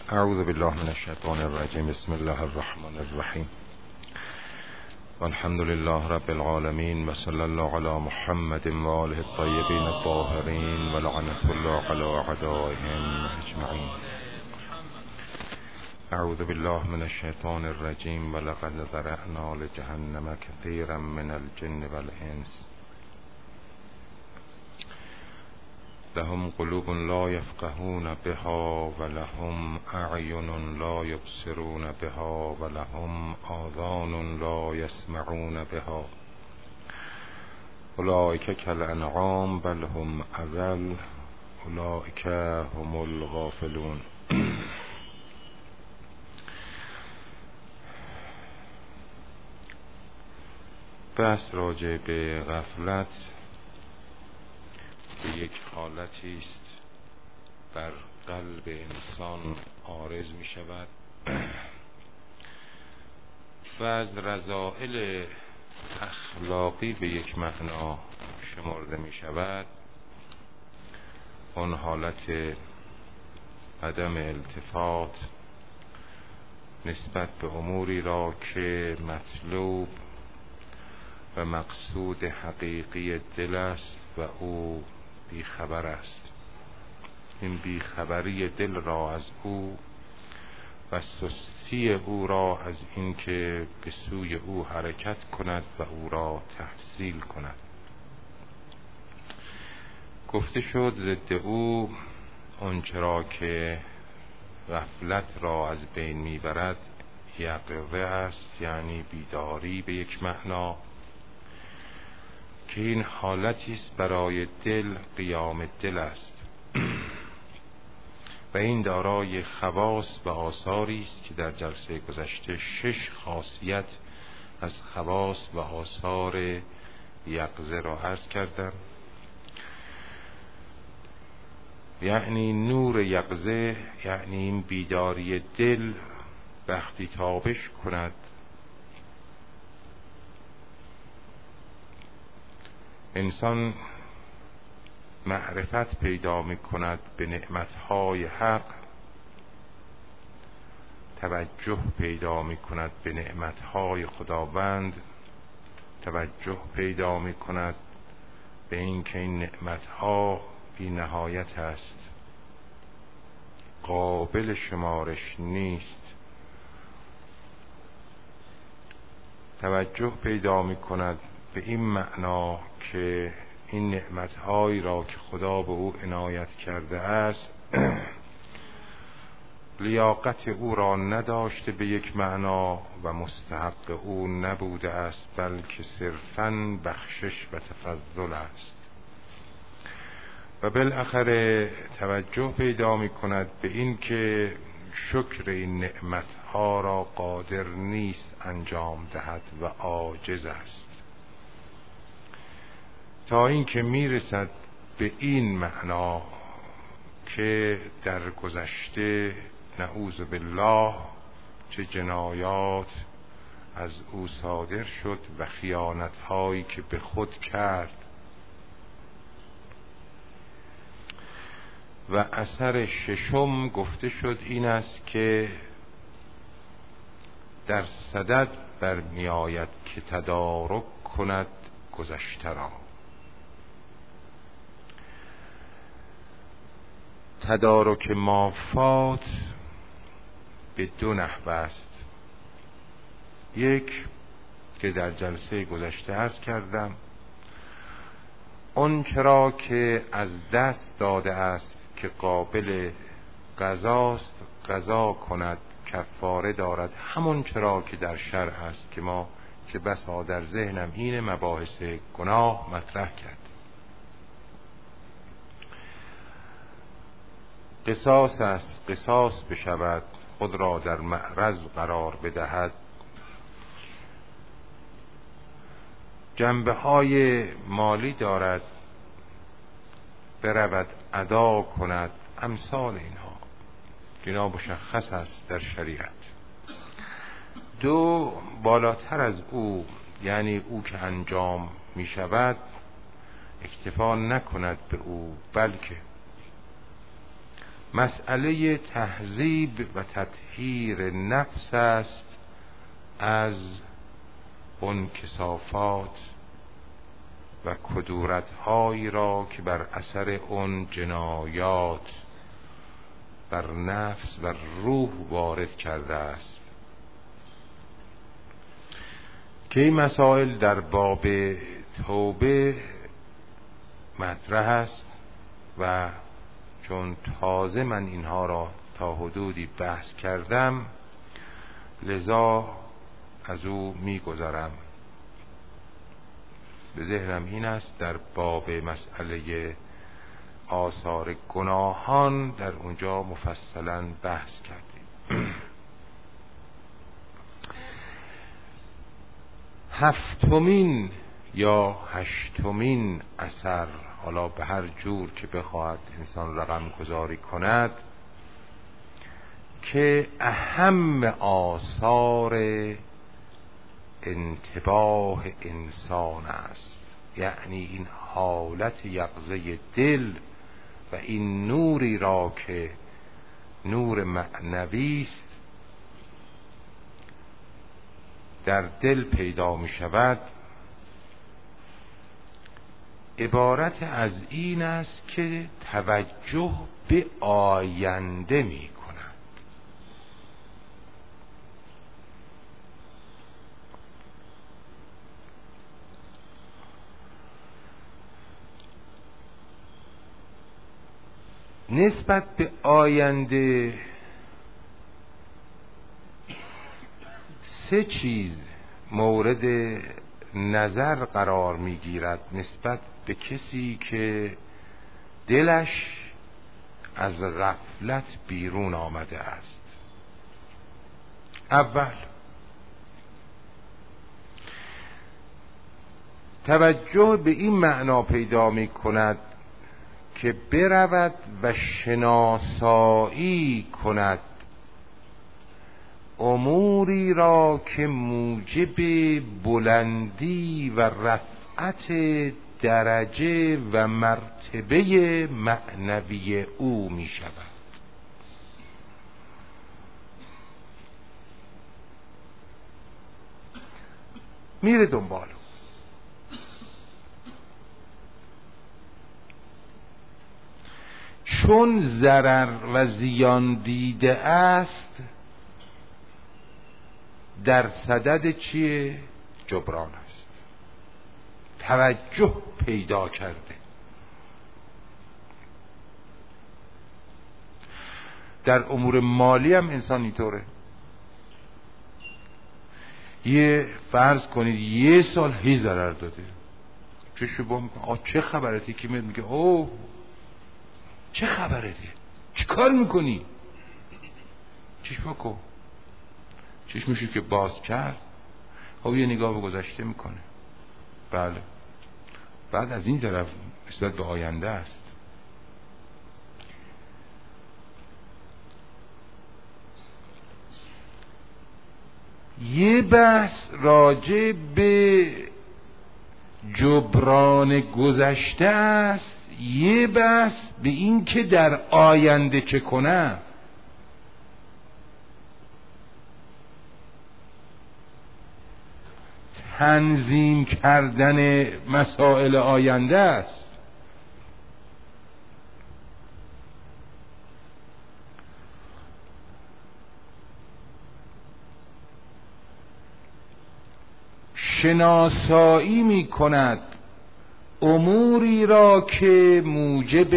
اعوذ بالله من الشیطان الرجیم. بسم الله الرحمن الرحیم. والحمد لله رب العالمین و صلی الله علی محمد و آله الطیبین الطاهرین و لعنة الله علی اعدائهم اجمعین. اعوذ بالله من الشیطان الرجیم. ولقد ذرأنا لجهنم كثيرا من الجن والانس لهم قلوب لا يفقهون بها ولهم اعین لا يبصرون بها ولهم آذان لا يسمعون بها اولئک کالانعام بل هم اضل اولئک هم الغافلون. بحث راجع به غفلت که یک حالتی است بر قلب انسان عارض می شود و از رذائل اخلاقی به یک معنا شمرده می شود. اون حالت عدم التفات نسبت به اموری را که مطلوب و مقصود حقیقی دل است و او بیخبر است. این بیخبری دل را از او و سستی او را از اینکه به سوی او حرکت کند و او را تحصیل کند. گفته شد ضد او آنچه که غفلت را از بین میبرد یقظه است، یعنی بیداری به یک معنا، که این حالتی است برای دل قیام دل است و این دارای خواص و آثاری است که در جلسه گذشته 6 خاصیت از خواص و آثار یقظه را عرض کردم. یعنی نور یقظه، یعنی این بیداری دل وقتی تابش کند انسان معرفت پیدا می کند به نعمتهای حق، توجه پیدا می کند به نعمتهای خداوند، توجه پیدا می کند به اینکه این نعمتها بی نهایت است، قابل شمارش نیست. توجه پیدا می کند به این معنا که این نعمتهایی را که خدا به او عنایت کرده است لیاقت او را نداشته به یک معنا و مستحق او نبوده است، بلکه صرفاً بخشش و تفضل است. و بالاخره توجه پیدا می کند به این که شکر این نعمتها را قادر نیست انجام دهد و عاجز است، تا اینکه میرسد به این معنا که در گذشته نعوذ بالله چه جنایات از او صادر شد و خیانت‌هایی که به خود کرد و اثر ششم گفته شد این است که در صدد برمی آید که تدارک کند گذشته را. تدارک مافات به 2 نحو است. یک که در جلسه گذشته عرض کردم، اون چرا که از دست داده است که قابل قضاست قضا کند، کفاره دارد، همون چرا که در شرع است که ما که بسا در ذهنم این مباحث گناه مطرح کرد. قصاص است، قصاص بشود، خود را در معرض قرار بدهد، جنبه های مالی دارد، برود ادا کند، امثال اینها که اینا مشخص است در شریعت. 2 بالاتر از او، یعنی او که انجام می شود اکتفا نکند به او، بلکه مسئله تهذیب و تطهیر نفس است از اون کثافات و کدورت‌هایی را که بر اثر اون جنایات بر نفس و روح وارد کرده است، که این مسائل در باب توبه مطرح است و چون تازه من اینها را تا حدودی بحث کردم لذا از او میگذرم. به ذهنم این است در باب مسئله آثار گناهان در اونجا مفصلا بحث کردیم. هفتمین یا هشتمین اثر، حالا به هر جور که بخواهد انسان رقم گذاری کند، که اهم آثار انتباه انسان است، یعنی این حالت یقظه دل و این نوری را که نور معنوی است در دل پیدا می شود، عبارت از این است که توجه به آینده می کند. نسبت به آینده سه چیز مورد نظر قرار می گیرد نسبت به کسی که دلش از غفلت بیرون آمده است. اول، توجه به این معنا پیدا می کند که برود و شناسایی کند اموری را که موجب بلندی و رفعت درجه و مرتبه معنوی او می شود. میره دنبال. چون ضرر و زیان دیده است در صدد چیه؟ جبران است. توجه پیدا کرده. در امور مالی هم انسان اینطوره. یه فرض کنید یه سال هی ضرر داده، چشو با میکنه چه خبرتی؟ که میگه اوه چه خبرتی؟ چی کار میکنی؟ چشم بکن. چشمشو که باز کرد خب یه نگاه به گذشته میکنه. بله، بعد از این طرف نسبت به آینده است. یه بحث راجع به جبران گذشته است، یه بحث به این که در آینده چه کنه. تنظیم کردن مسائل آینده است. شناسایی می کند اموری را که موجب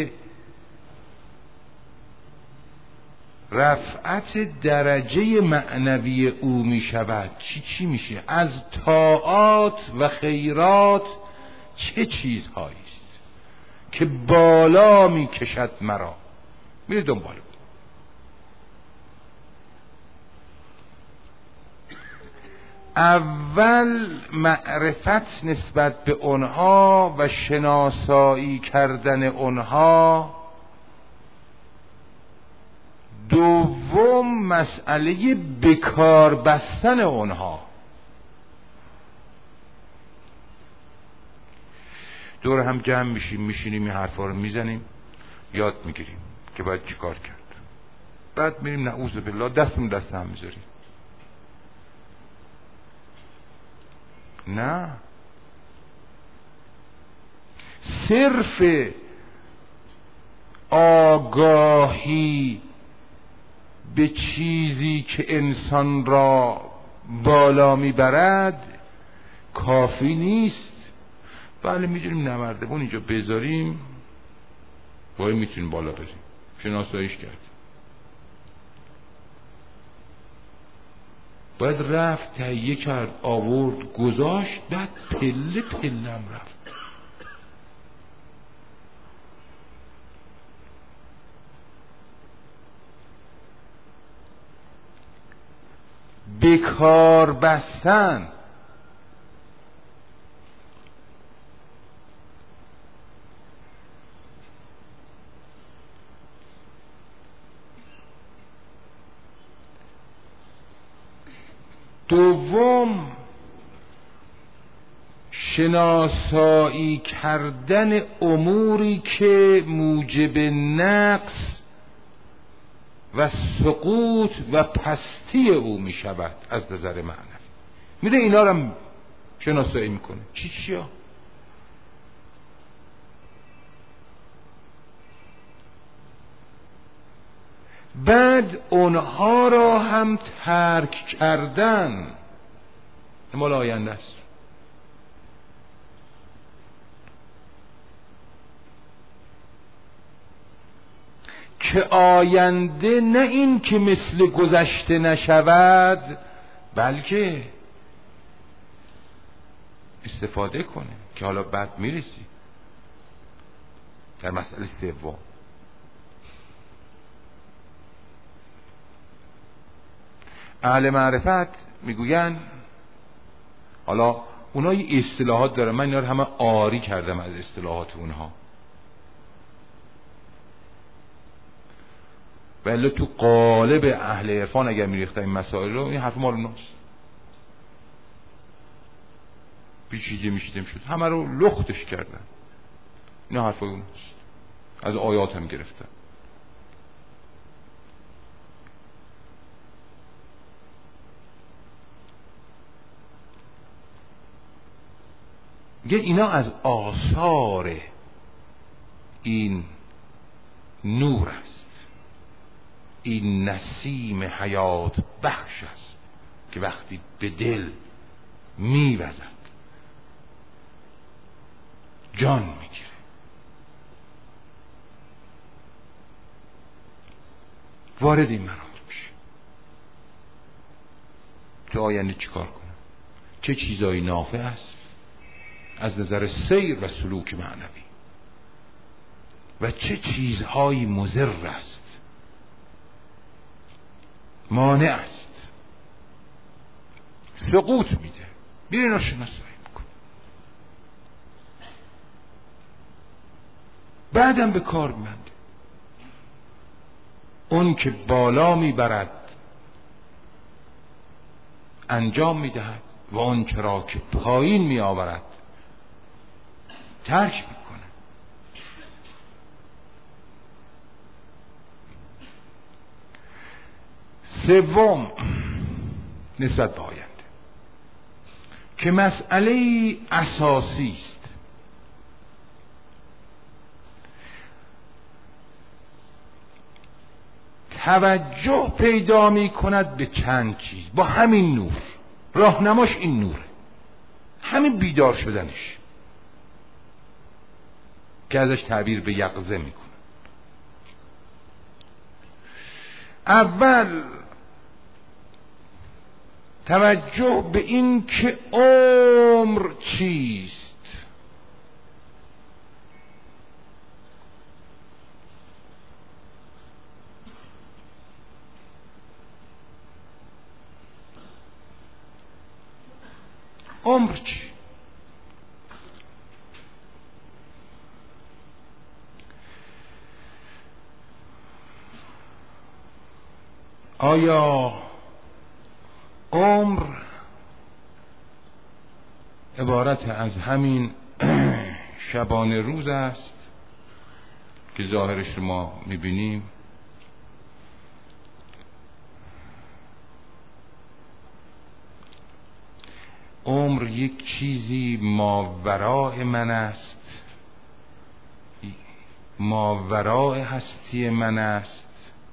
رفعت درجه معنوی او می شود. چی میشه؟ از طاعات و خیرات چه چیزهایی است که بالا می کشد مرا؟ میره دنبال. اول معرفت نسبت به اونها و شناسایی کردن اونها. دوم مسئله بکار بستن اونها. دور هم جمع میشیم، میشینیم این حرفا رو میزنیم، یاد میگیریم که باید چیکار کرد. بعد میریم نعوذ بالله دستمون دست هم میذاریم. نه، صرف آگاهی به چیزی که انسان را بالا میبرد کافی نیست. بله میدونیم نمردمون اینجا بذاریم باید میتونیم بالا بریم، شناساییش کرد. باید رفت تهیه کرد، آورد گذاشت، بعد پله پلم رفت. بیکار بستن، دوم شناسایی کردن اموری که موجب نقص و سقوط و پستی او می شود از نظر معنوی. میره اینا رو شناسایی میکنه. چیا؟ بعد اونها را هم ترک کردن مال آینده است. که آینده نه این که مثل گذشته نشود، بلکه استفاده کنه که حالا بعد میرسی در مسئله سوم. اهل معرفت میگوین، حالا اونا یه اصطلاحات دارن، من اینا رو همه آری کردم از اصطلاحات اونها، ولی تو قالب اهل عرفان اگر میریختن این مسائل رو، این حرف مال اوناست. پیچیده میشیدم شد، همه رو لختش کردن. این حرف اوناست، از آیات هم گرفتن. میگه اینا از آثار این نور است، این نسیم حیات بخش است که وقتی به دل میوزد جان میگیره. وارد این مراحل میشه. تو آینده چیکار کنم؟ چه چیزایی نافع است از نظر سیر و سلوک معنوی و چه چیزهایی مضر است، مانع است، سقوط میده. بیرین رو شناسایی میکن. بعدم به کار میبنده. اون که بالا میبرد انجام میدهد و اون چرا که پایین میآورد ترک میکنه. سوم، نسبت به آینده که مسئله اساسی است. توجه پیدا می کند به چند چیز با همین نور. راهنماش این نوره، همین بیدار شدنش که ازش تعبیر به یقظه میکنه. اول توجه به این که عمر چیست. عمر چی؟ آیا عمر عبارت از همین شبانه روز است که ظاهرش رو ما میبینیم، عمر یک چیزی ماوراء من است، ماوراء هستی من است،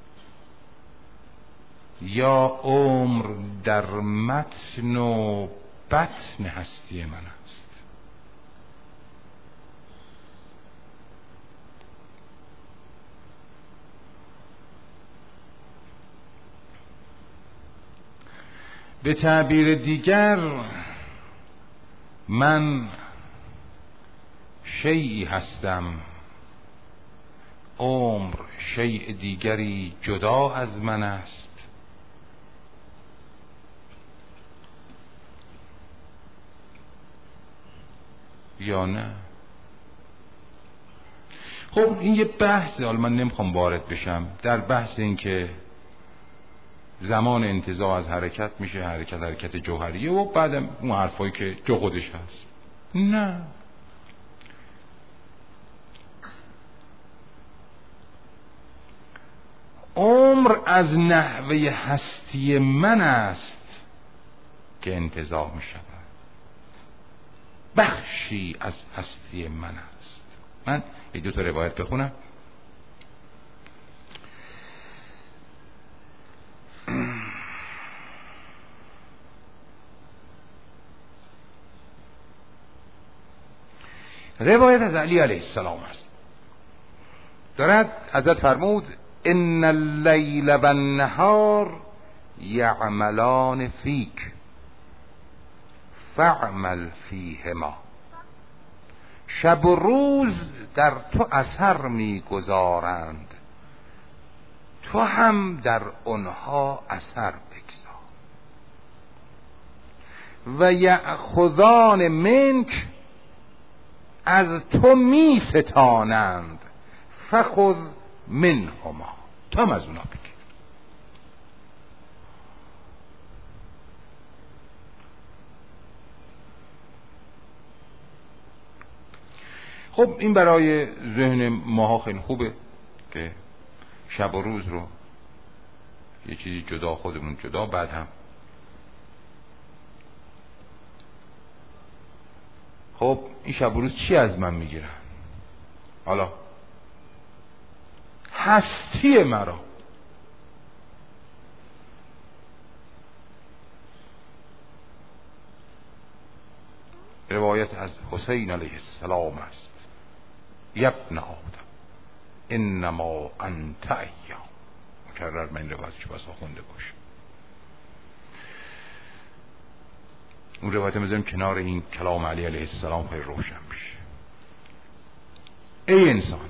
یا عمر در متن و بطن هستی من است. به تعبیر دیگر، من شیئی هستم، عمر شیء دیگری جدا از من است. یا نه؟ خب این یه بحثه، حالا من نمیخوام وارد بشم در بحث این که زمان انتزاع از حرکت میشه حرکت جوهریه و بعدم اون حرفایی که جو خودش هست. نه، عمر از نحوه هستی من است که انتزاع می شود، بخشی از هستی من است. من یک دو تا روایت بخونم. روایت از علی علیه السلام است، دارد حضرت فرمود: ان اللیل و النهار یعملان فیک فاعمل فیهما. شب و روز در تو اثر میگذارند، تو هم در آنها اثر بگذار. و یأخذان منک، از تو می ستانند، فخذ منهما، تو هم از اونا بگیر. خب این برای ذهن ماها خیلی خوبه که شب و روز رو یه چیزی جدا، خودمون جدا، بعد هم خب این شب و روز چی از من میگیرن؟ حالا هستی مرا. روایت از حسین علیه السلام است: یبن آدم انما انت ایام. مکرر من این روایت که بسا خونده باشه. اون روایت میذاریم کنار این کلام علی علیه السلام خیلی روشن بشه. ای انسان،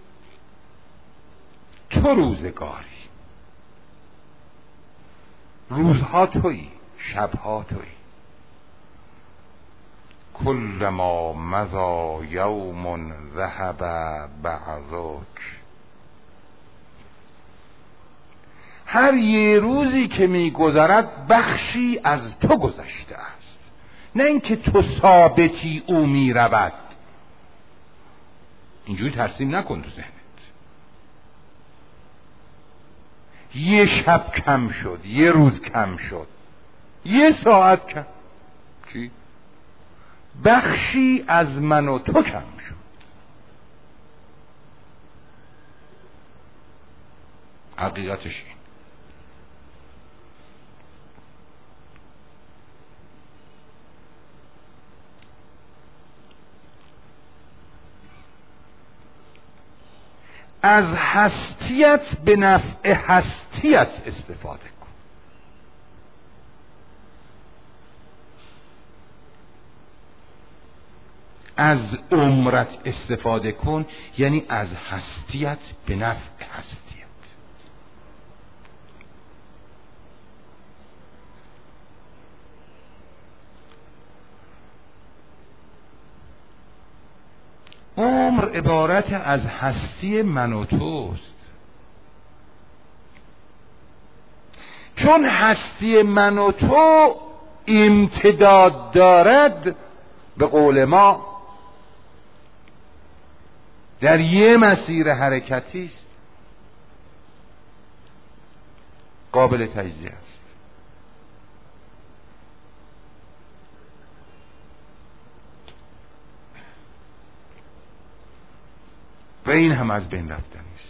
تو روزگاری، روزها تویی، شبها تویی. کل ما مضى یوم ذهب بعضک. هر یه روزی که میگذرد بخشی از تو گذشته است، نه اینکه تو ثابتی او میرود. اینجوری ترسیم نکن تو ذهنت. یه شب کم شد، یه روز کم شد، یه ساعت کم، چی؟ بخشی از من و تو کم شد. حقیقتش این. از هستیت به نفع هستیت استفاده کن. از عمرت استفاده کن، یعنی از هستیت به نفع هستیت. عمر عبارت از هستی من و توست. چون هستی من و تو امتداد دارد، به قول ما در یه مسیر حرکتی است، قابل تجزیه است. و این هم از بین رفتن نیست.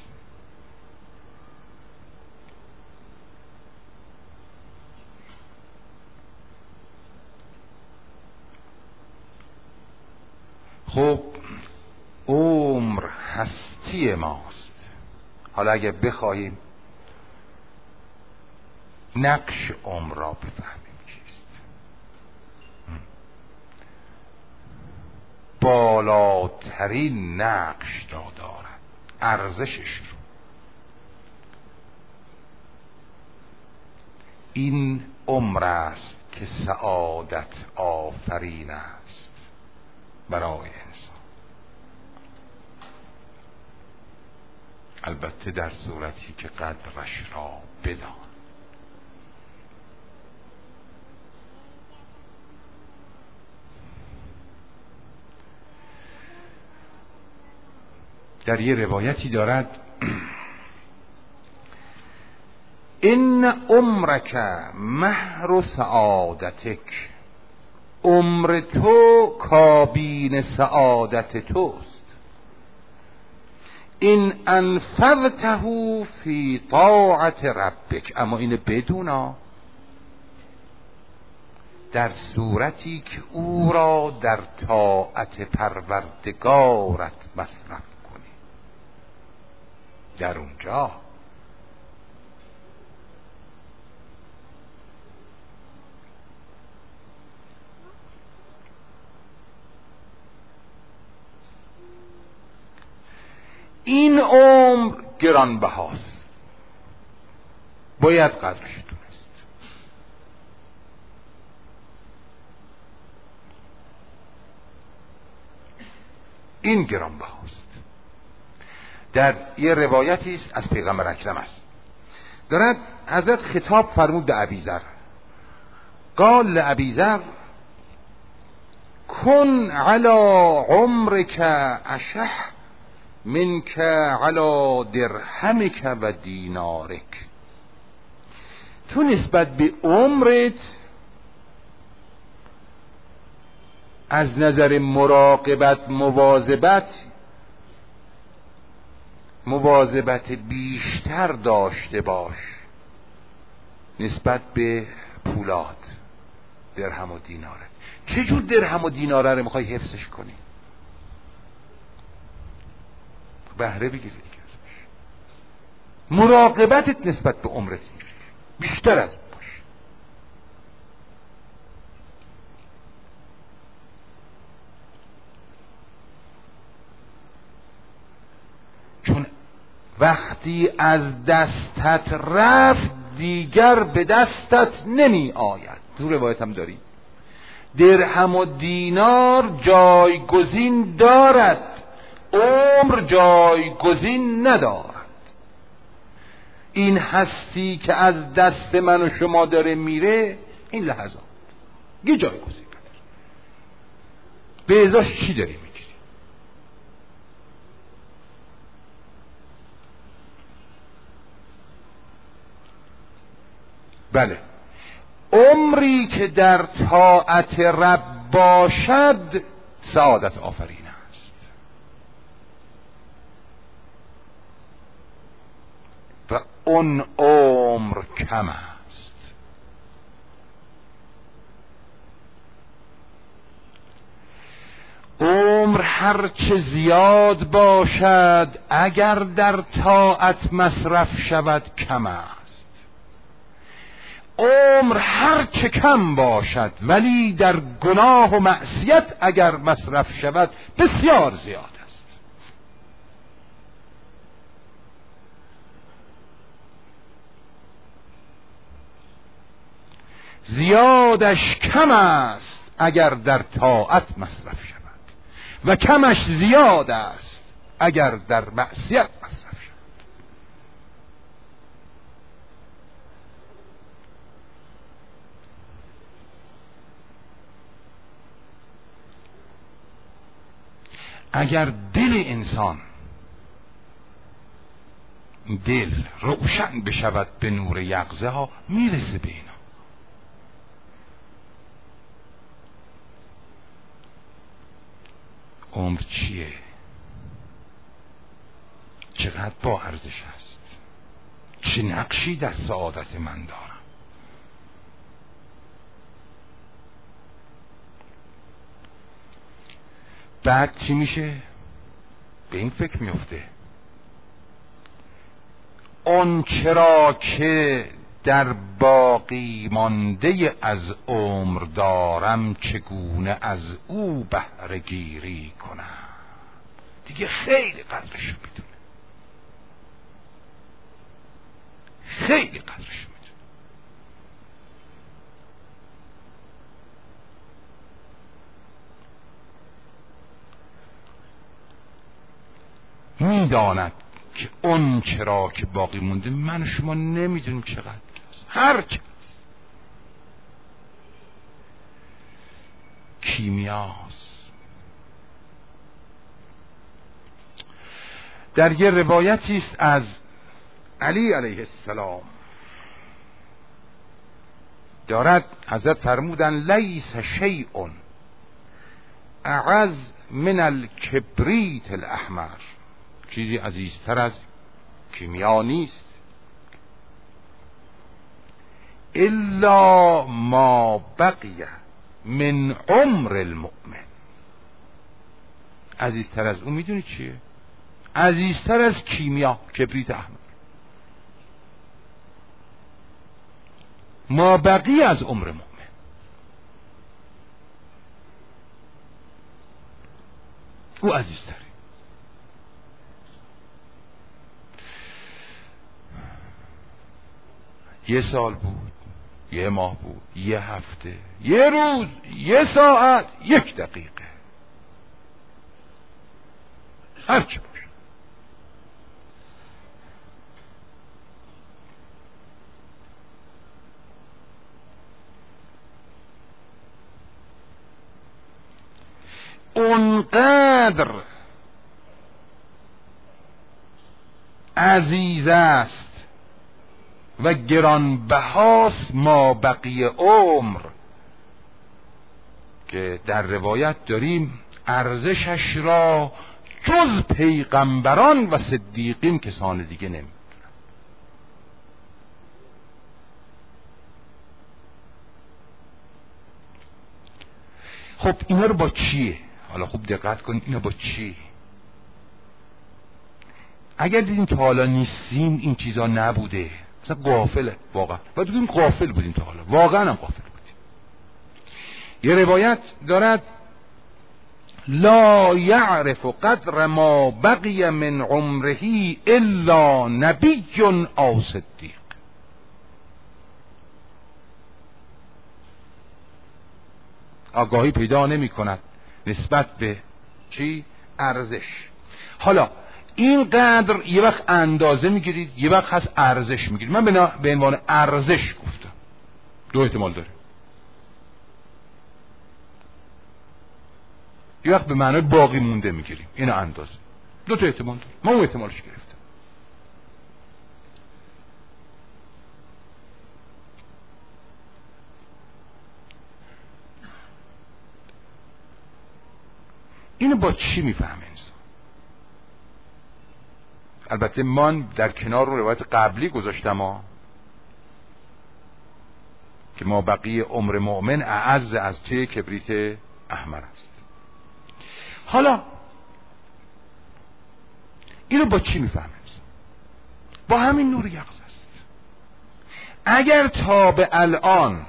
خب عمر هستی ماست. حالا اگه بخواهیم نقش عمر را بفهمیم چیست، بالاترین نقش را دارد، ارزشش رو. این عمر است که سعادت آفرین است برای انسان، البته در صورتی که قدرش را بدان. در یه روایتی دارد ان عمرک مهر سعادتک، عمر تو کابین سعادت توست. این انفقته فی طاعت ربک، اما اینو بدونا در صورتی که او را در طاعت پروردگارت مصرف کنی. در اونجا این عمر گرانبهاست، باید قدرش دونست. این گرانبهاست. در یه روایتی است از پیغمبر اکرم است، دارد حضرت خطاب فرمود به ابیذر، قال لابیذر کن علی عمرک اشح منک علی درهمک و دینارک. تو نسبت به عمرت از نظر مراقبت مواظبت بیشتر داشته باش نسبت به پولاد، درهم و دیناره. چجور درهم و دیناره رو میخوای حفظش کنی؟ بهره بگیری دیگه ازش. مراقبتت نسبت به عمرت بیشتر از باش. چون وقتی از دستت رفت دیگر به دستت نمی آید. تو روایت هم داریم درهم و دینار جایگزین دارد، عمر جایگزین ندارد. این هستی که از دست من و شما داره میره، این لحظات یه جایگزین نداره. به ازاش چی داری میگیری؟ بله، عمری که در طاعت رب باشد سعادت آفرین است و اون عمر کم است. عمر هرچه زیاد باشد اگر در طاعت مصرف شود کم است. عمر هرچه کم باشد ولی در گناه و معصیت اگر مصرف شود بسیار زیاد است. زیادش کم است اگر در طاعت مصرف شود و کمش زیاد است اگر در معصیت مصرف شود. اگر دل انسان دل روشن بشود به نور یقظه ها، میرسه به اینا. عمر چیه؟ چقدر با ارزش است؟ چه نقشی در سعادت من دارم؟ بعد چی میشه؟ به این فکر میفته اون چرا که در باقی مانده از عمر دارم، چگونه از او بهره گیری کنم. دیگه خیلی قدرشو میدونه، خیلی قدرشو میدونه. میداند که اون چرا که باقی مونده من و شما نمیدونیم چقدر است، هر چقدر. کیمیاست. در یه روایتی است از علی علیه السلام دارد، حضرت فرمودن لیس شیء اعز من الکبریت الاحمر، چیزی عزیزتر از کیمیا نیست، الا ما بقی من عمر المؤمن. عزیزتر از اون میدونی چیه؟ عزیزتر از کیمیا، کبریت احمر. ما بقی از عمر مؤمن. او عزیزتره. یه سال بود، یه ماه بود، یه هفته، یه روز، یه ساعت، یک دقیقه، هر چه باشه. اونقدر عزیز است و گرانبهاست ما بقی عمر که در روایت داریم ارزشش را جز پیغمبران و صدیقین کسان دیگه نمیدونن. خب اینا رو با چیه؟ حالا خوب دقت کنید، اینا با چی؟ اگر دیدیم تا حالا نیستیم این چیزا نبوده، مثلا غافله واقعا، باید بگیم غافل بودیم تا حالا، واقعا هم غافل بودیم. یه روایت دارد لا یعرف قدر ما بقی من عمره الا نبی او صدیق. آگاهی پیدا نمی کند نسبت به چی؟ ارزش. حالا این قدر یه وقت اندازه میگیرید، یه وقت هست ارزش میگیرید. من به عنوان ارزش گفتم، دو احتمال داره. یه وقت به معنای باقی مونده میگیریم، این اندازه. دو تا احتمال داره، ما اون احتمالش گرفتم. اینو با چی میفهمه انسان؟ البته من در کنار اون روایت قبلی گذاشتم که ما بقی عمر مؤمن اعز از چه کبریت احمر است. حالا اینو با چی میفهمه انسان؟ با همین نور یقظه است. اگر تا به الان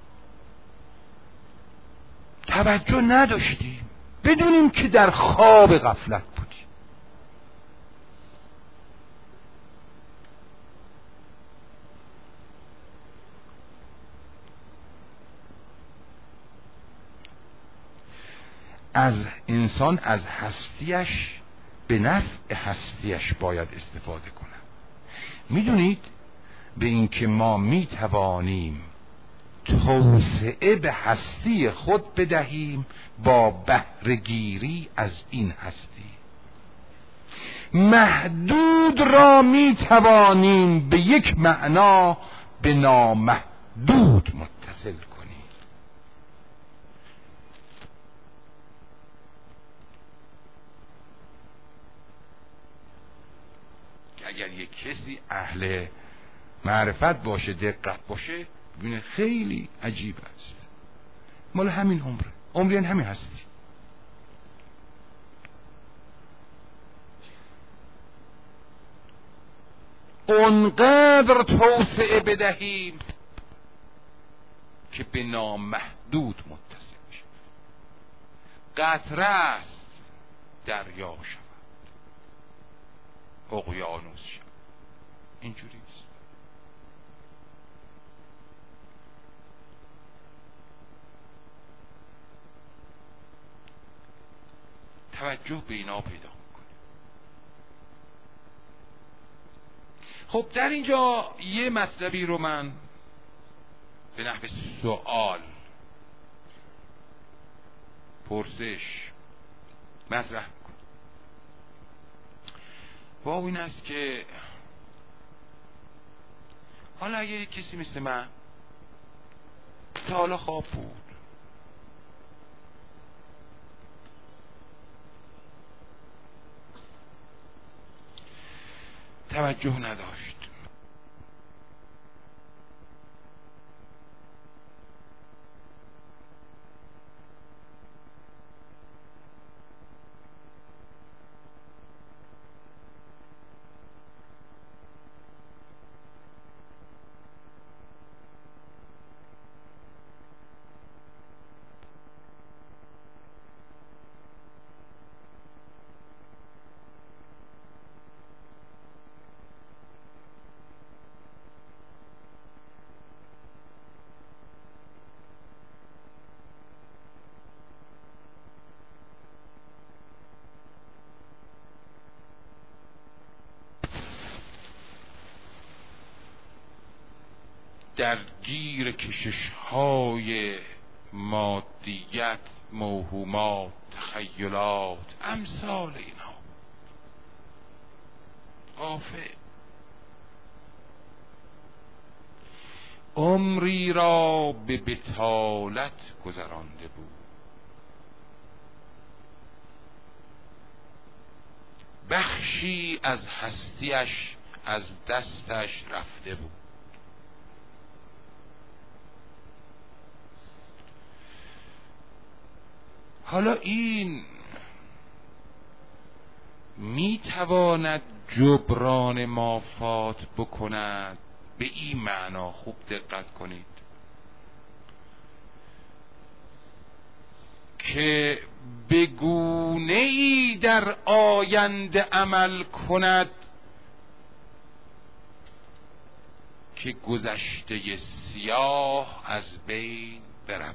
توجه نداشتیم، بدونیم که در خواب غفلت بودیم، از انسان از هستیش به نفع هستیش باید استفاده کنه. میدونید به این که ما میتوانیم توسعه به هستی خود بدهیم با بهره‌گیری از این هستی. محدود را می توانیم به یک معنا به نامحدود متصل کنیم. که اگر یک کسی اهل معرفت باشه، دقت باشه، ببینه خیلی عجیب است. مال همین عمری همین هستی. اونقدر توسعه بدهیم که به نامحدود متصل میشه. قطره است دریا شود، اقیانوس شود. اینجوری است. توجه به اینا پیدا میکنه. خب در اینجا یه مطلبی رو من به نحو سوال، پرسش مطرح میکنم. با این است که حالا اگه یک کسی مثل من تا حالا خواب بود، توجه نداشت، در گیر کشش‌های مادیت، موهومات، تخیلات، امثال اینا غافل. عمری را به بطالت گذرانده بود، بخشی از هستیش از دستش رفته بود. حالا این میتواند جبران مافات بکند به این معنا. خوب دقت کنید که به گونه‌ای در آینده عمل کند که گذشته سیاه از بین برود.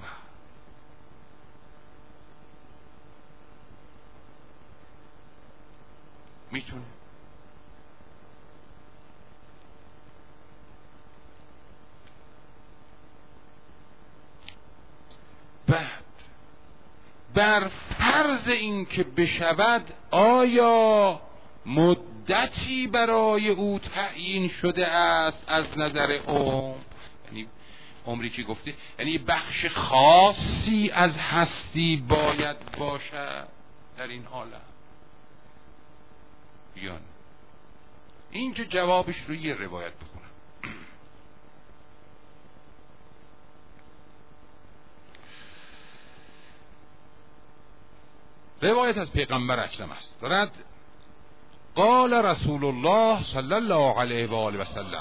میتونه بعد بر فرض این که بشود، آیا مدتی برای او تعیین شده است از نظر عمر؟ یعنی عمری که گفته یعنی بخش خاصی از هستی باید باشد در این عالم یا نه؟ اینجا جوابش رو یه روایت بخونم. روایت از پیغمبر اکرم است، دارد قال رسول الله صلی الله علیه و آله و سلم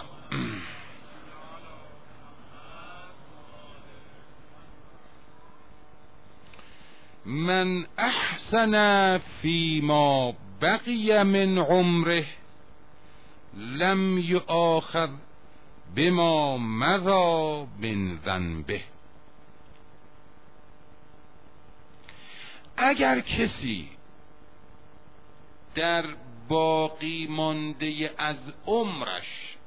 من احسن فیما بقی من عمره لم یؤاخذ بما مضی من ذنبه. اگر کسی در باقی مانده از عمرش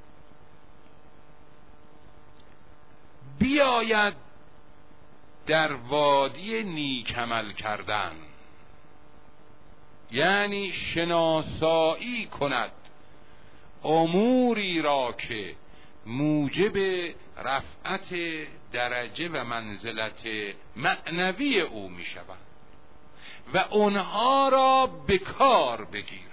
بیاید در وادی نیک عمل کردن، یعنی شناسایی کند اموری را که موجب رفعت درجه و منزلت معنوی او می شود و اونها را به کار بگیرد.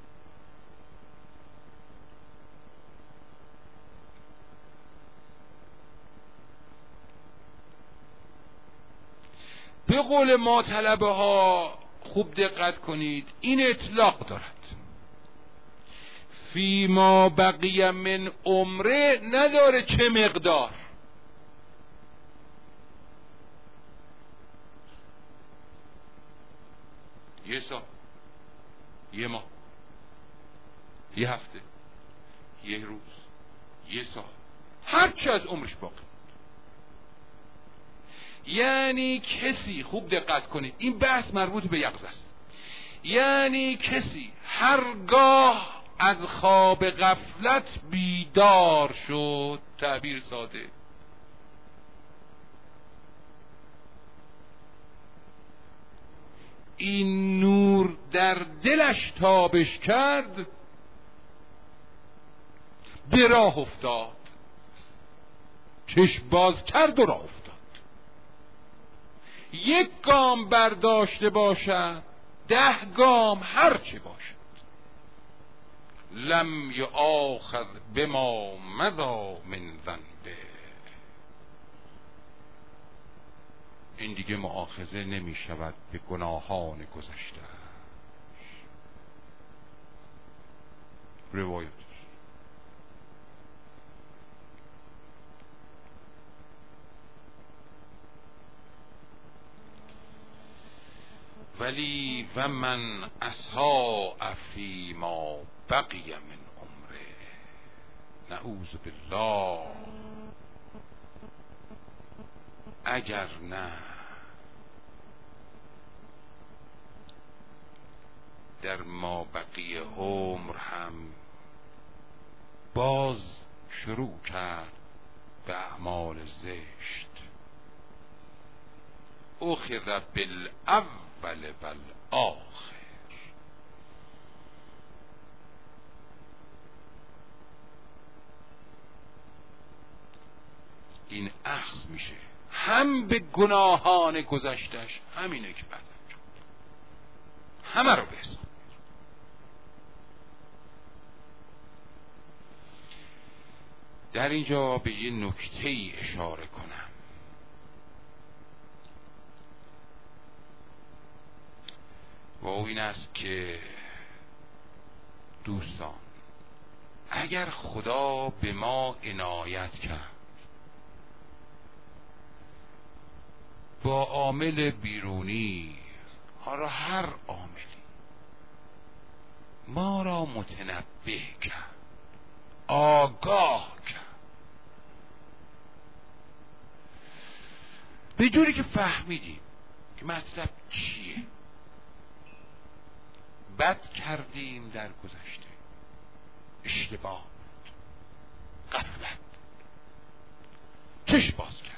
به قول ما طلبه ها خوب دقت کنید، این اطلاق دارد. فی ما بقی من عمره نداره چه مقدار. یه سال، یه ماه، یه هفته، یه روز، یه سال، هرچی از عمرش باقی. یعنی کسی، خوب دقت کنید، این بحث مربوط به یقظه است، یعنی کسی هرگاه از خواب غفلت بیدار شد، تعبیر ساده، این نور در دلش تابش کرد، به راه افتاد، چشم باز کرد و راه افتاد. یک گام برداشته باشد، 10 گام هرچه باشد، لم یؤاخذ بما مضی من ذنبه، این دیگه مؤاخذه نمی شود به گناهان گذشته. روایت ولی و من اساء فی ما بقی من عمره، نعوذ بالله، اگر نه در ما بقی عمر هم باز شروع کرد به اعمال زشت، اخذ بالاول والآخر، این اخذ میشه هم به گناهان گذشتش، همینه که بعد همه رو به حساب. در اینجا به یه نکته‌ای اشاره کنم. و این است که دوستان، اگر خدا به ما عنایت کرد با عامل بیرونی، حالا هر عاملی، ما را متنبه کرد، آگاه کرد، به جوری که فهمیدیم که مطلب چیه، بد کردیم در گذشته، اشتباه، غفلت، چشم باز کردیم،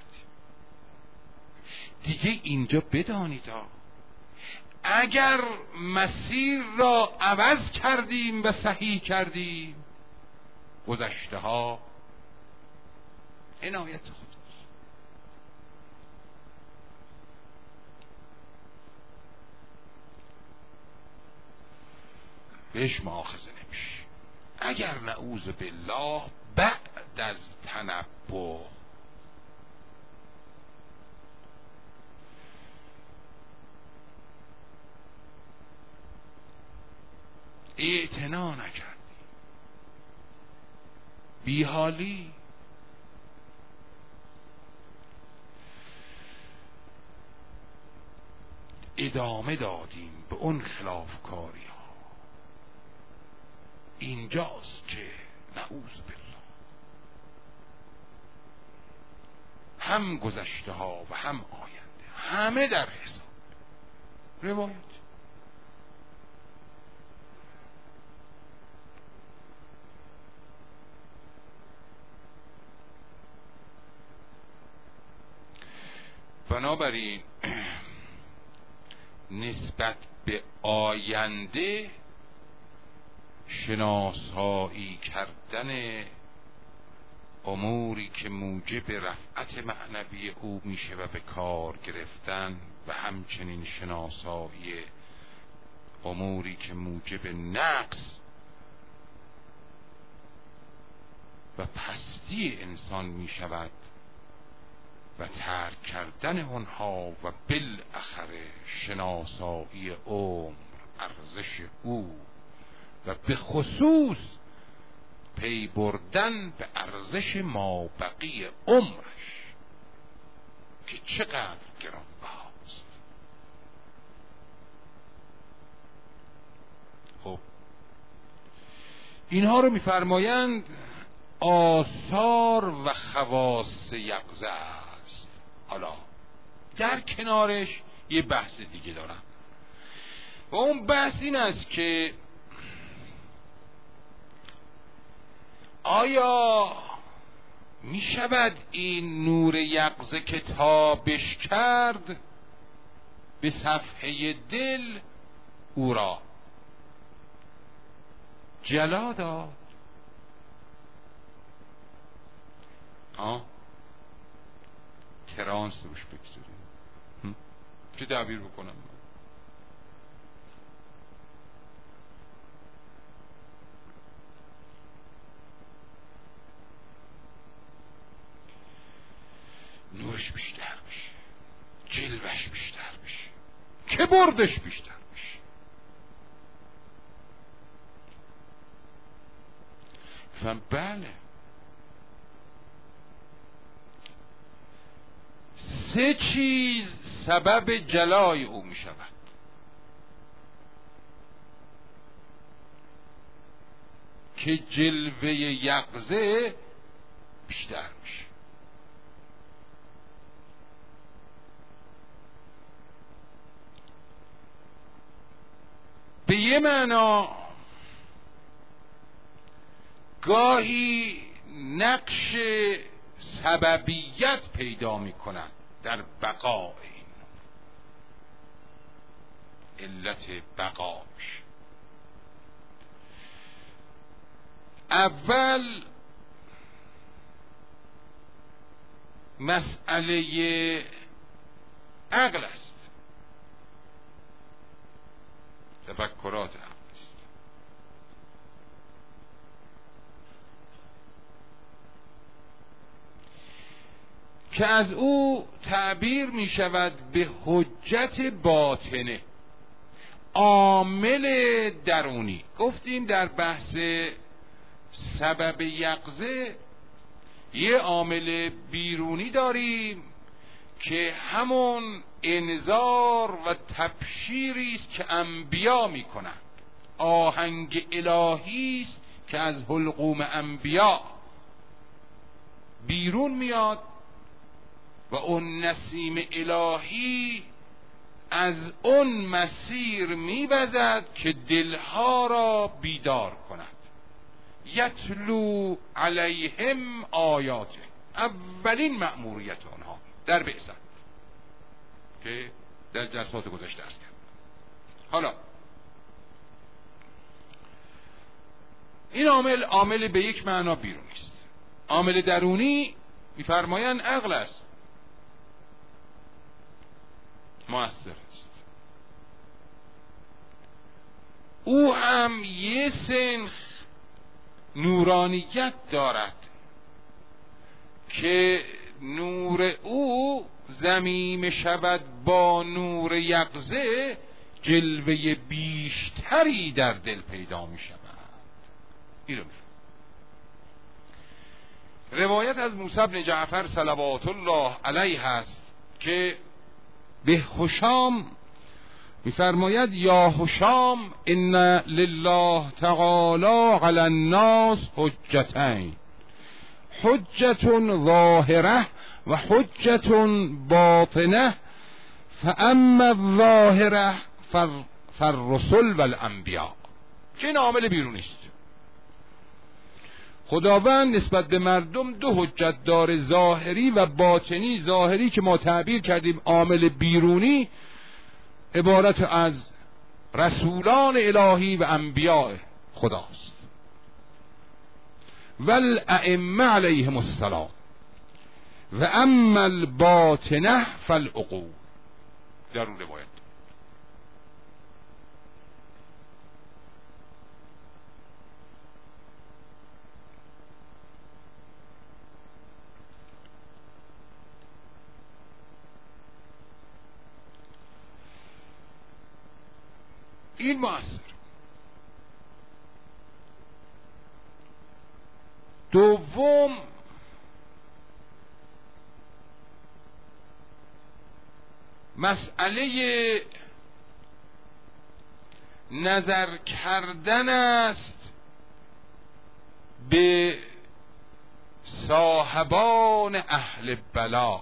دیگه اینجا بدانید اگر مسیر را عوض کردیم و صحیح کردیم، گذشته ها عنایت خداست، بهش مؤاخذه نمیشه. اگر نعوذ بالله بعد از تنبه اعتنا نکردی، بیحالی، ادامه دادیم به اون خلافکاری ها، اینجاست که نعوذ بالله هم گذشته ها و هم آینده همه در حساب. روایت بنابراین نسبت به آینده شناسایی کردن اموری که موجب رفعت معنوی او میشه و به کار گرفتن و همچنین شناسایی اموری که موجب نقص و پستی انسان میشود و ترک کردن آنها و بالاخره شناسایی عمر، ارزش او و به خصوص پی بردن به ارزش مابقی عمرش که چقدر گرانبهاست. خب اینها رو میفرمایند آثار و خواص یقظه است. حالا در کنارش یه بحث دیگه دارم و اون بحث این است که آیا می شود این نور یقظه که تابش کرد به صفحه دل او را جلا داد؟ ترانس روش بگذاریم، چه تعبیر بکنم؟ نورش بیشتر بشه، جلوش بیشتر بشه، که بردش بیشتر بشه. بله، 3 چیز سبب جلای او می شود. که جلوه یقظه بیشتر میشه. به یه معنا گاهی نقش سببیت پیدا میکنن در بقای این، علت بقاش. اول مسئله عقل است، تفکرات عقل است که از او تعبیر می شود به حجت باطنه، عامل درونی. گفتیم در بحث سبب یقظه یه عامل بیرونی داریم که همون انذار و تبشیری است که انبیا میکنند، آهنگ الهی است که از حلقوم انبیا بیرون میاد و اون نسیم الهی از اون مسیر میوزد که دلها را بیدار کند. یتلو علیهم آیاته، اولین مأموریت آنها در بعثت که در جلسات گذشته درس کرد. حالا این عامل به یک معنا بیرونی است. عامل درونی می‌فرمایند عقل است، مؤثر است. او هم یه سنخ نورانیت دارد که نور او ضمیم شود با نور یقظه، جلوه بیشتری در دل پیدا می شود. اینو روایت از موسی بن جعفر صلوات الله علیه هست که به هشام می‌فرماید یا هشام ان لله تعالی علی الناس حجتین، حجت ظاهره و حجت باطنه، فاما الظاهره فالرسل والانبیاء. که این عامل بیرونی است. خداوند نسبت به مردم 2 حجت داره، ظاهری و باطنی. ظاهری که ما تعبیر کردیم عامل بیرونی، عبارت از رسولان الهی و انبیاء خداست. والائمه علیهم السلام و اما الباطنه فالعقول. در اون روایت این مؤثر. دوم، مسئله نظر کردن است به صاحبان اهل بلا.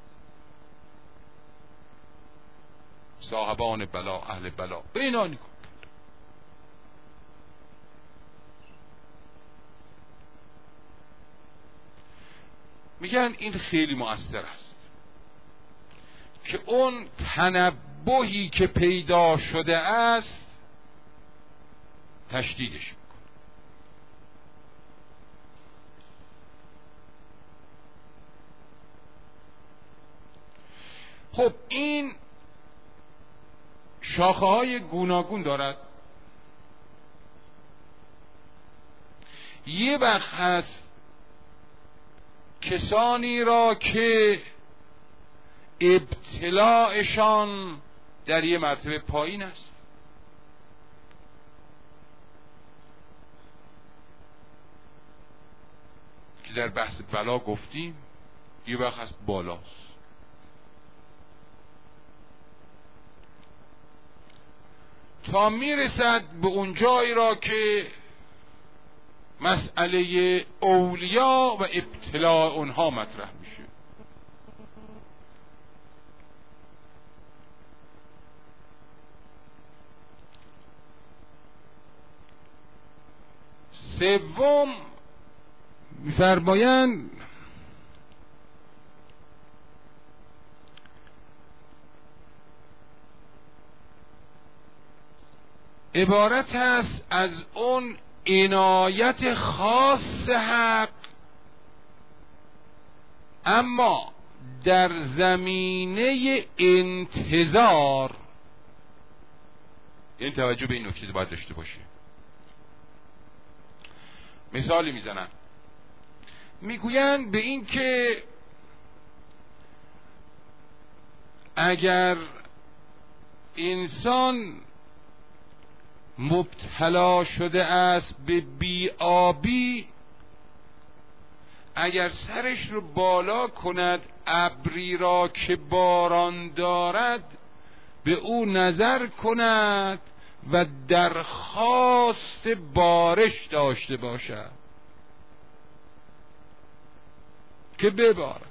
صاحبان بلا، اهل بلا، به اینا نگاه کن. میگن این خیلی مؤثر است که اون تنبهی که پیدا شده است تشدیدش میکنه. خب این شاخه های گوناگون دارد. یه وقت هست کسانی را که ابتلاعشان در یه مرتبه پایین است، که در بحث بلا گفتیم یه وقت هست بالاست. تا میرسد به اون جایی را که مسئله اولیا و ابتلاع اونها مطرح میشه. سوم می‌فرمایند عبارت است از اون عنایت خاص حق، اما در زمینه انتظار. یعنی توجه به این نکته باید داشته باشه. مثالی میزنن، میگوین به این که اگر انسان مبتلا شده است به بی‌آبی، اگر سرش رو بالا کند ابری را که باران دارد به او نظر کند و درخواست بارش داشته باشد که ببارد.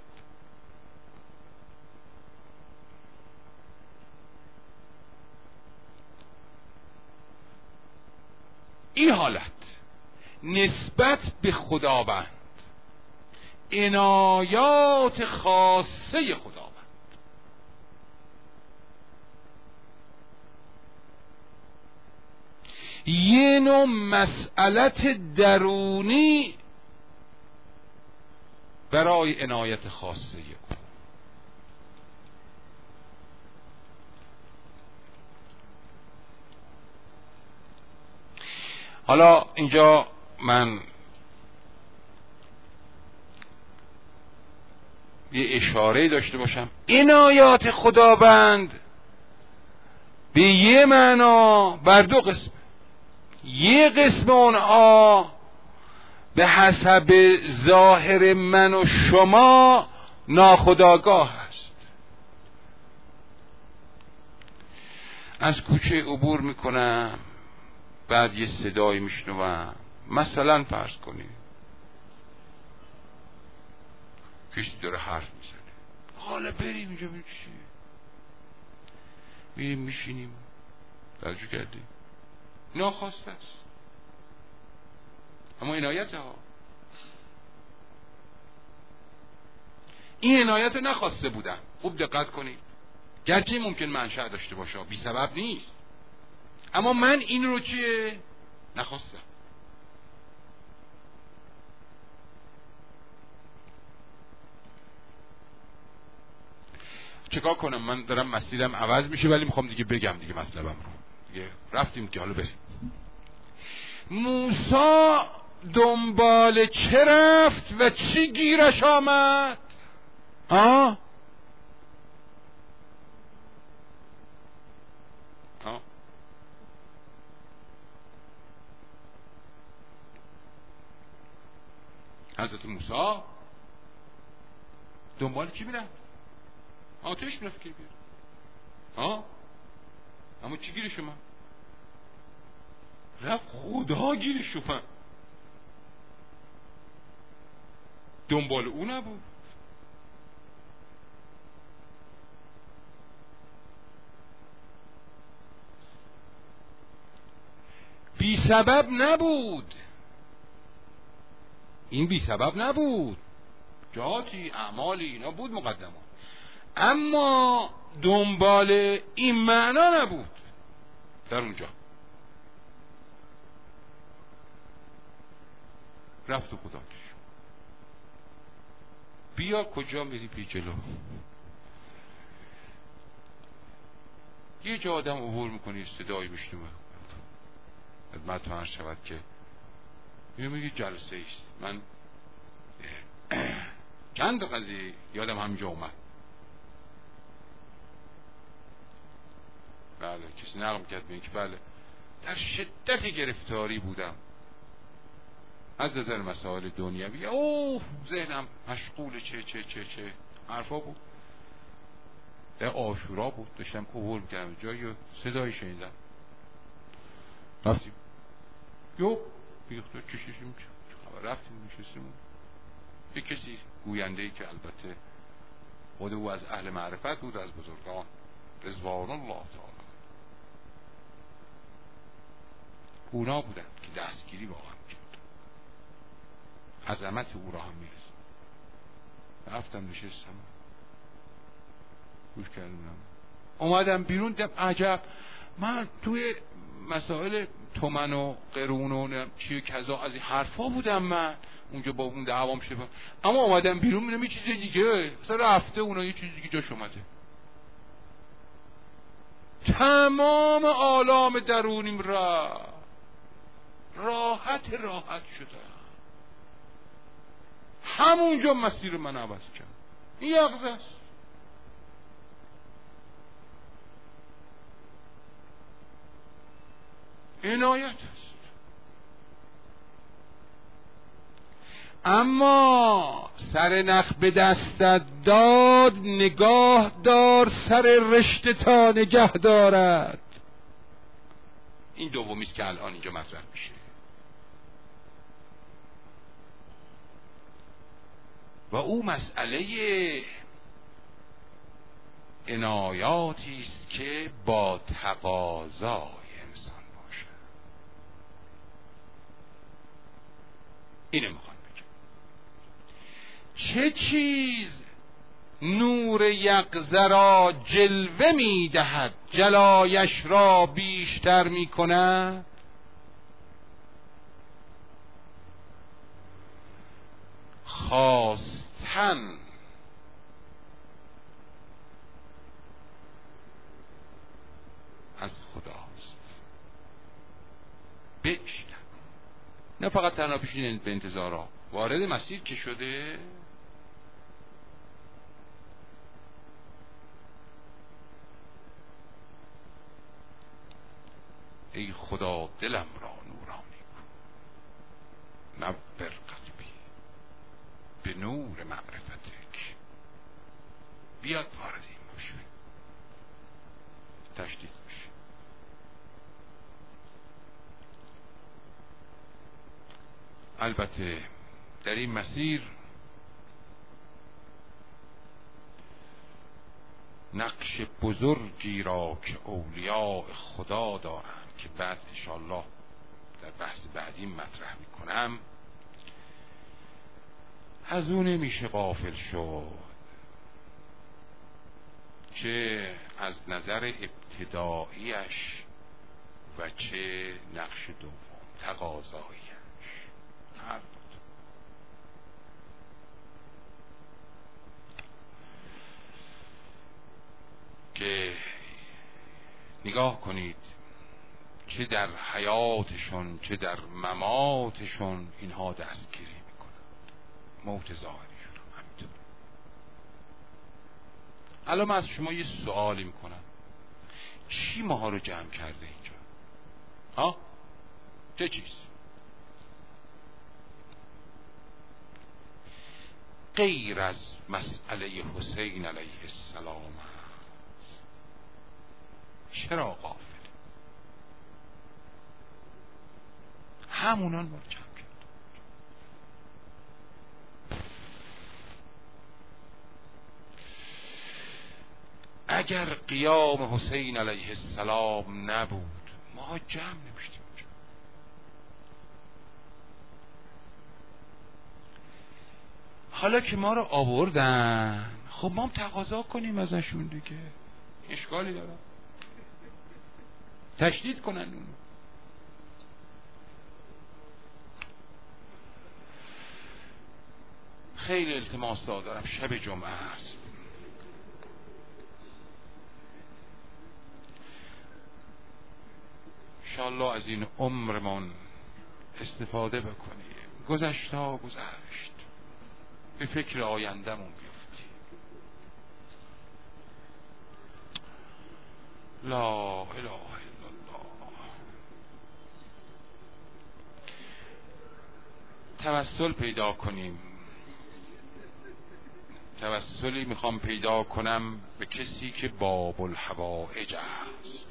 این حالت نسبت به خداوند، عنایات خاصه خداوند، یه نوع مسئلت درونی برای عنایت خاصه او. حالا اینجا من یه اشاره داشته باشم. عنایات خداوند به یه معنا بر دو قسم. یه قسم اونها به حسب ظاهر من و شما ناخودآگاه است. از کوچه عبور میکنم، بعد یه صدایی میشنوم، مثلا فرض کنید کسی داره حرف میزنه، حالا بریم اینجا ببینیم چیه، میریم میشینیم. توجه کردیم؟ ناخواسته است، اما عنایت ها. این عنایت نخواسته بودم. خوب دقت کنید. گرچه ممکن منشأ داشته باشه، بی سبب نیست، اما من این رو چیه نخواستم. چیکار کنم؟ من دارم مسیرم عوض میشه، ولی میخوام دیگه بگم دیگه مطلبم رو. دیگه رفتیم که حالا بریم. موسی دنبال چه رفت و چی گیرش آمد؟ حضرت موسی دنبال چی میرفت؟ آتش میرفت که بیاد. اما چی گیرش اومد؟ رفت خدا گیرش اومد، دنبال او نبود. بی سبب نبود، این بی سبب نبود، جهاتی اعمالی اینا بود مقدمات، اما دنبال این معنا نبود در اونجا. رفت و خدا بیا کجا میری بی جلو. یه جا آدم عبور میکنی صدایی میشنوه خدمت تو عرض شود که اینو میگه جلسه ایست. من چند قضیه یادم همینجا اومد. بله کسی نقل کرد به این که بله در شدت گرفتاری بودم از نظر مسائل دنیوی، ذهنم مشغول چه حرفا بود. در عاشورا بود، داشتم عبور میکردم جایی صدایی شنیدم، رفتیم بیختار چششیم رفتیم نشستیم. یک کسی گوینده‌ای که البته خود او از اهل معرفت بود، از بزرگان رضوان الله تعالی، اونا بودن که دستگیری با هم کرد، عظمت او را هم میرسید. رفتم نشستم گوش کردم، اومدم بیرون دم عجب، من توی مسائل تومن و قرون و چیه کذا از این حرفا بودم، من اونجا با اون دعوام شده، اما اومدم بیرون میرم یه چیز دیگه، اصلا رفته اونا یه چیز دیگه جاش اومده. تمام آلام درونیم راحت شدم، همونجا مسیر من عوض کرد. این یقظه است. عنایت است. اما سر نخ به دستت داد، نگاه دار سر رشته تا نگه دارد. این دومیست که الان اینجا مطرح میشه. و او مسئله عنایاتی است که با تقاضای انسان باشه. اینو میخوام بگم. چه چیز نور یقظه را جلوه میدهد، جلایش را بیشتر میکند؟ خواستن از خداست. بشتن، نه فقط تنها پیشین به انتظارها، وارد مسیر که شده ای خدا دلم را نورانی کن، نور قلبی به نور معرفتک. بیاد وارد این باشه، تشدید میشه. البته در این مسیر نقش بزرگی را که اولیاء خدا دارند که بعد انشاءالله در بحث بعدی مطرح میکنم، از اون نمیشه غافل شد چه از نظر ابتداییش و چه نقش دوم تقاضاییش، هر دو. که نگاه کنید چه در حیاتشون چه در مماتشون اینها دستگیری میکنند، موت ظاهریشون همینطور. الان من از شما یه سوالی میکنم، چی ماها رو جمع کرده اینجا؟ چه چیز؟ غیر از مسئله حسین علیه السلام چرا غافل؟ همونان ما رو جمع کرد. اگر قیام حسین علیه السلام نبود ما جمع نمیشتیم اونجا. حالا که ما رو آوردن، خب ما هم تقاضا کنیم ازشون دیگه، اشکالی داره؟ تشدید کنن اونو. خیلی التماس دارم، شب جمعه است، انشاءالله از این عمرمون استفاده بکنیم. گذشته گذشت، به فکر آیندهمون بیفتیم. لا اله الا الله. توسل پیدا کنیم. توسلی میخوام پیدا کنم به کسی که باب الحوائج است.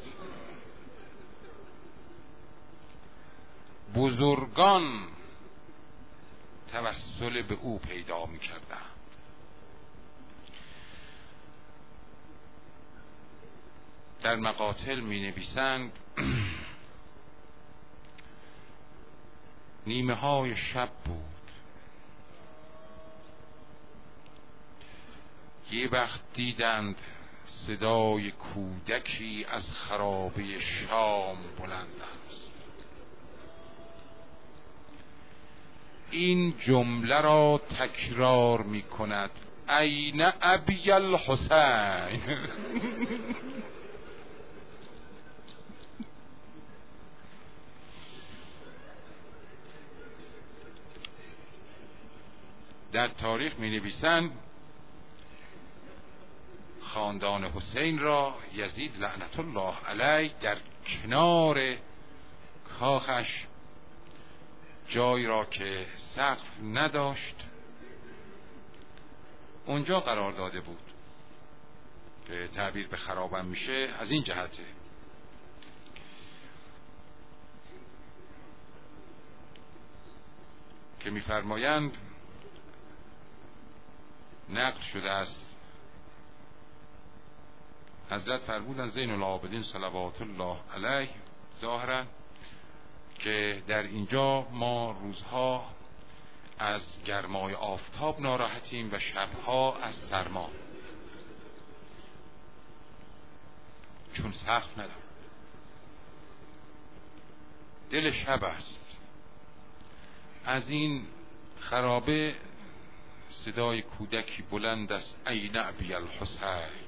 بزرگان توسل به او پیدا میکردند. در مقاتل می نویسند نیمه های شب بود، یه وقت دیدند صدای کودکی از خرابه شام بلند است. این جمله را تکرار می کند: این ابی الحسین. در تاریخ می نویسند خاندان حسین را یزید لعنت الله علیه در کنار کاخش، جایی را که سقف نداشت، اونجا قرار داده بود. که تعبیر به خرابم میشه از این جهته که میفرمایند نقل شده است حضرت فرمودن زین العابدین صلوات الله علیه ظاهرا که در اینجا ما روزها از گرمای آفتاب ناراحتیم و شبها از سرما، چون سقف ندارد. دل شب است. از این خرابه صدای کودکی بلند است: این ابی الحسین.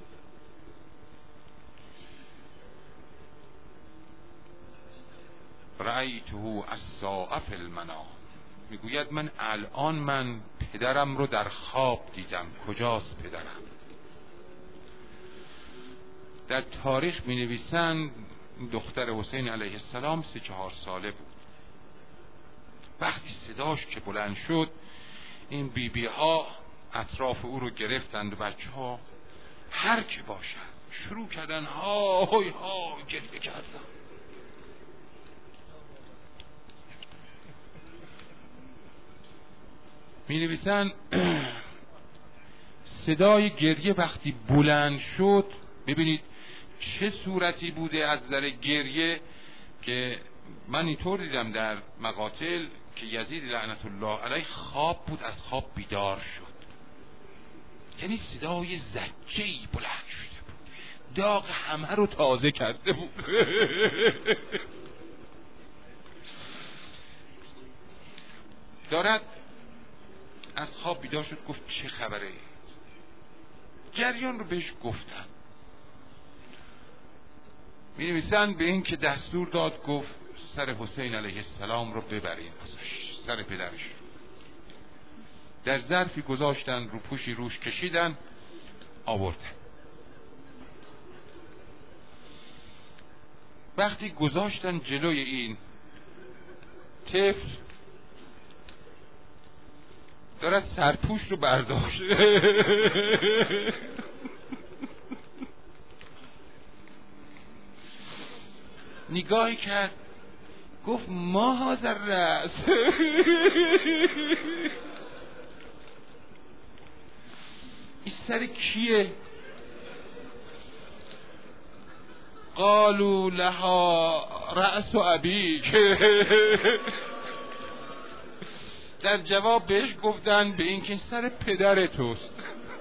رأیته الساعة فی المنام. میگوید من الان پدرم رو در خواب دیدم. کجاست پدرم؟ در تاریخ می نویسند دختر حسین علیه السلام 3-4 ساله بود. وقتی صداش که بلند شد، این بیبی ها اطراف او رو گرفتند و بچه ها هر که باشد شروع کردن های ها گریه کردن. می نویسن صدای گریه وقتی بلند شد، ببینید چه صورتی بوده از نظر گریه، که من اینطور دیدم در مقاتل که یزید لعنت الله علیه خواب بود، از خواب بیدار شد. یعنی صدای زجه‌ای بلند شده بود، داغ همه رو تازه کرده بود. دارد از خواب بیدار شد، گفت چه خبره؟ جریان رو بهش گفتن. می نویسن به این که دستور داد، گفت سر حسین علیه السلام رو ببرین ازش، سر پدرش. در ظرفی گذاشتن، رو پوشی روش کشیدن، آوردن. وقتی گذاشتن جلوی این طفل، دارد سرپوش رو برداشت. نگاهی کرد، گفت ما هذا الرأس. این سر کیه؟ قالوا لها رأس ابیک. در جواب بهش گفتن به این که سر پدر توست.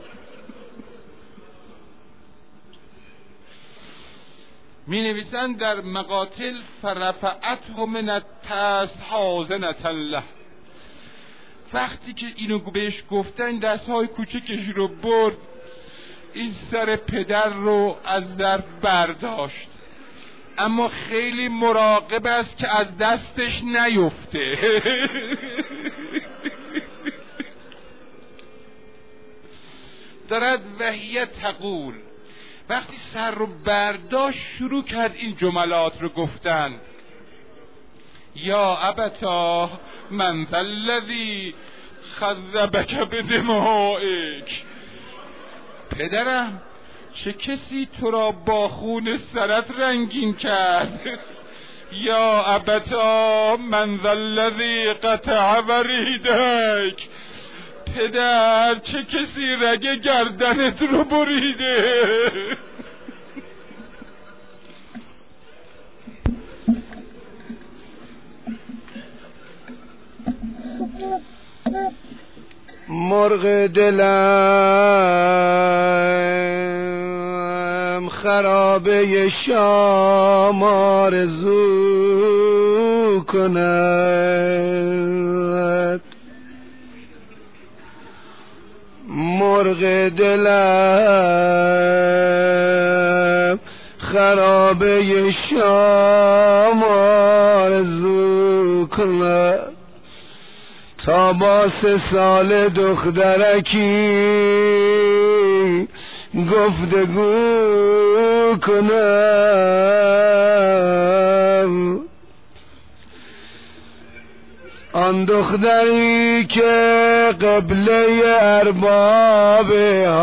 می نویسند در مقاتل فرفعته من التست حازنة له. وقتی که اینو بهش گفتن، دستهای کوچکش رو برد، این سر پدر رو از در برداشت، اما خیلی مراقب است که از دستش نیفته. دارد وهیه تقول، وقتی سر رو برداشت شروع کرد این جملات رو گفتن: یا ابتا من ذا الذی خذبک بدمائک. پدرم، چه کسی تو را با خون سرت رنگین کرد؟ یا ابتا من ذا الذی قطع وریدک. پدر، چه کسی رگ گردنت رو بریده؟ مرغ دلم خرابه شام آرزو کند، مرغ دلم خرابه شام آرزو کند، تا با 3 سال دخترکی گفتگو کنم. آن دختری که قبله ارباب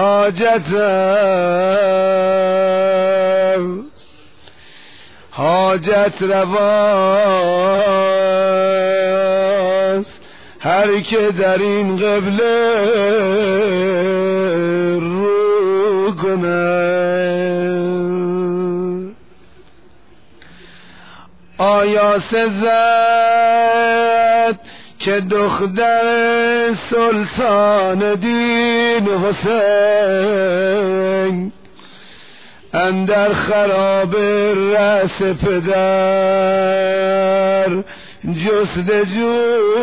حاجتم، حاجت رواست هر که در این قبله رو کنه. آیا سزد که دختر سلطان دین حسین اندر خراب رأس پدر جستجو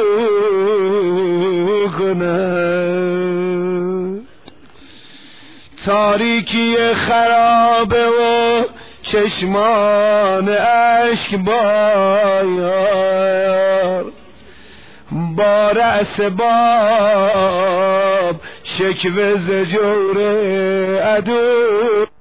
کند؟ تاریکی خرابه و چشمان اشک بایار، با رأس باب شکوه ز جور عدو